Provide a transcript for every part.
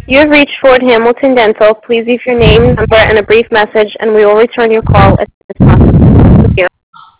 You have reached Fort Hamilton Dental. Please leave your name, number, and a brief message, and we will return your call as soon as possible. Thank you.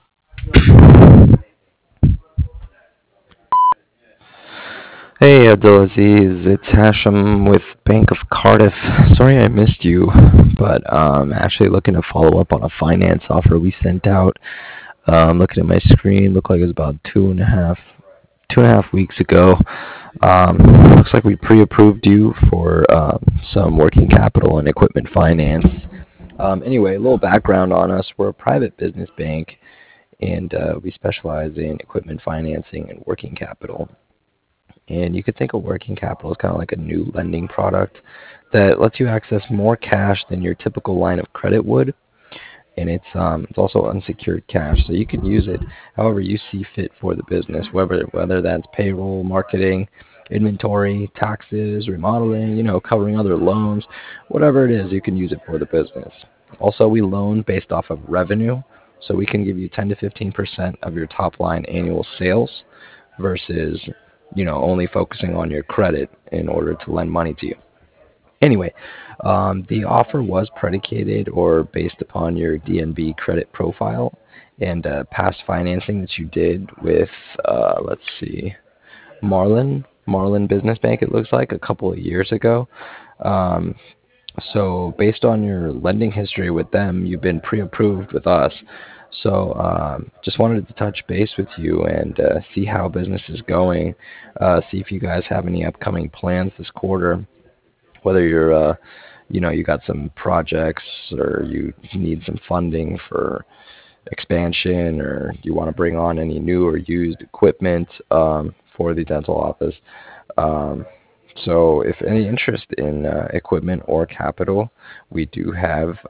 Hey Abdulaziz, it's Hashem with Bank of Cardiff. Sorry I missed you, but actually looking to follow up on a finance offer we sent out. Looking at my screen, looked like it was about 2.5 weeks ago. Um, Looks like we pre-approved you for some working capital and equipment finance. Anyway, a little background on us: we're a private business bank, and we specialize in equipment financing and working capital. And you could think of working capital as kind of like a new lending product that lets you access more cash than your typical line of credit would. And it's also unsecured cash, so you can use it however you see fit for the business, whether that's payroll, marketing, inventory, taxes, remodeling, covering other loans, whatever it is, you can use it for the business. Also, we loan based off of revenue, so we can give you 10 to 15% of your top line annual sales versus only focusing on your credit in order to lend money to you. Anyway, the offer was predicated or based upon your DNB credit profile and past financing that you did with, let's see, Marlin Business Bank, it looks like, a couple of years ago. Um, so, based on your lending history with them, you've been pre approved with us. So, just wanted to touch base with you and see how business is going, see if you guys have any upcoming plans this quarter, whether you got some projects or you need some funding for expansion, or you want to bring on any new or used equipment for the dental office. Um, so, if any interest in equipment or capital, we do have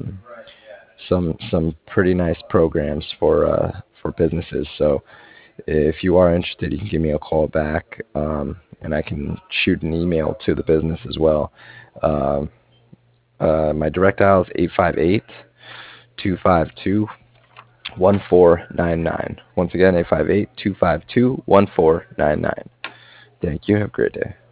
some pretty nice programs for businesses. So, if you are interested, you can give me a call back, and I can shoot an email to the business as well. Um, my direct dial is 858-252-1499. Once again, 858-252-1499. Thank you. Have a great day.